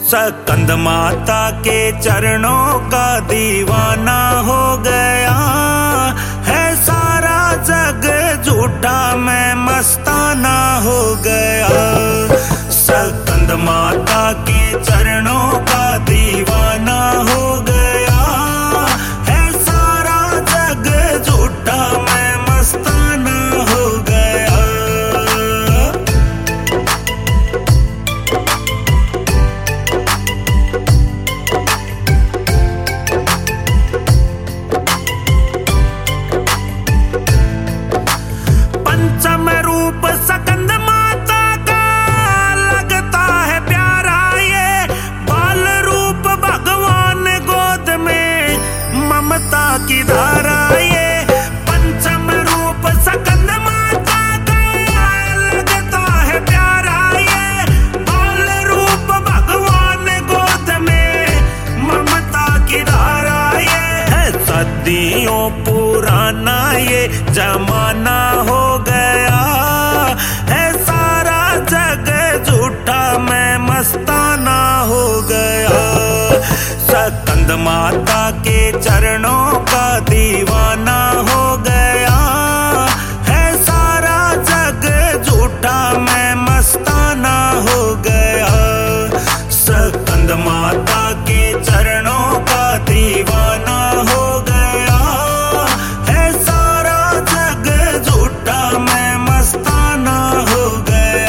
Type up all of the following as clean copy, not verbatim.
स्कंद माता के चरणों का दीवाना हो गया है सारा जग झूठा, मैं मस्ताना हो गया। स्कंद माता के चरणों का दीवाना हो गया है सारा जग झूठा, मैं मस्ताना हो गया। पंचम रूप स्कंद माता का लगता है प्यारा, ये बाल रूप भगवान गोद में ममता की धारा। ये पंचम रूप स्कंद माता का लगता है प्यारा, ये बाल रूप भगवान गोद में ममता की धारा। ये है सदियों पुराना ये जमाना हो गया है सारा जग झूठा, मैं मस्ताना हो गया। स्कंद माता के चरणों का दीवाना हो गया है सारा जग झूठा, मैं मस्ताना हो गया। स्कंद माता के चरणों का दीवाना हो गया है सारा जग झूठा, मैं मस्ताना हो गया।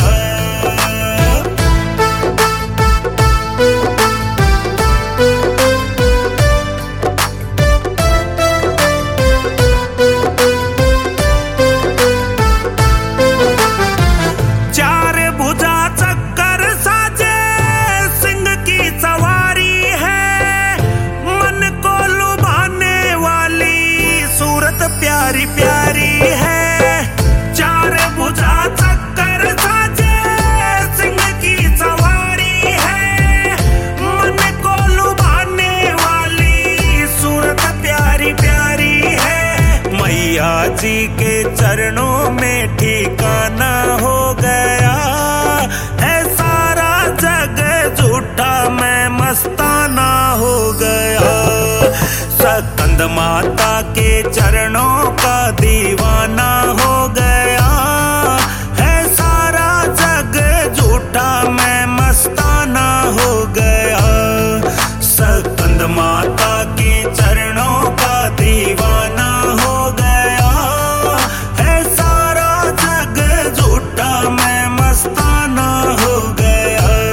चार भुजा चक्कर साजे सिंह की सवारी है, मन को लुभाने वाली सूरत प्यारी प्यारी है। चार भुजा चक्कर साजे सिंह की सवारी है, मन को लुभाने वाली सूरत प्यारी प्यारी है। मैया जी के चरणों में ठिकाना हो गया है सारा जग झूठा, मैं मस्ताना हो गया। स्कंद माता के चरणों का दीवाना हो गया है सारा जग झूठा, मैं मस्ताना हो गया। स्कंद माता के चरणों का दीवाना हो गया है सारा जग झूठा, मैं मस्ताना हो गया।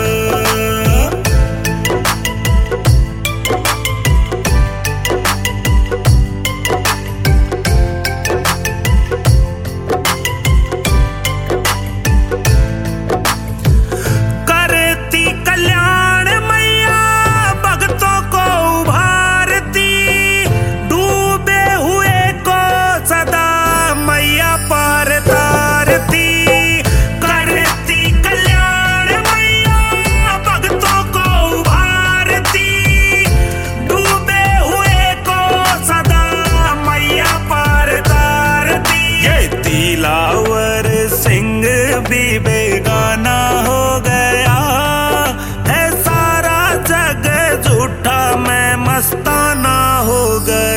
करती कल्याण मैया भक्तों को उभारती, डूबे हुए को सदा मैया पार तारती। करती कल्याण मैया भक्तों को उभारती, डूबे हुए को सदा मैया पार तारती। ये दिलावर सिंह भी बेगाना हो गया है सारा जग झूठा, मैं मस्ताना हो गया।